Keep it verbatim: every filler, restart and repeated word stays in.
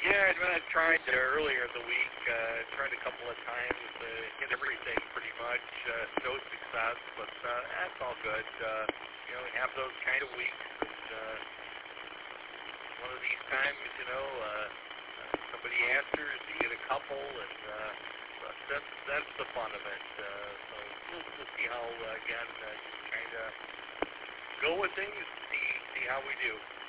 Yeah, I tried uh, earlier in the week, uh, tried a couple of times, uh, hit everything pretty much, uh, no success, but uh, that's all good. Uh, you know, we have those kind of weeks, and uh, one of these times, you know, uh, somebody answers, you get a couple, and uh, that's that's the fun of it. Uh, so we'll, we'll see how, uh, again, uh, kind of go with things, see, see how we do.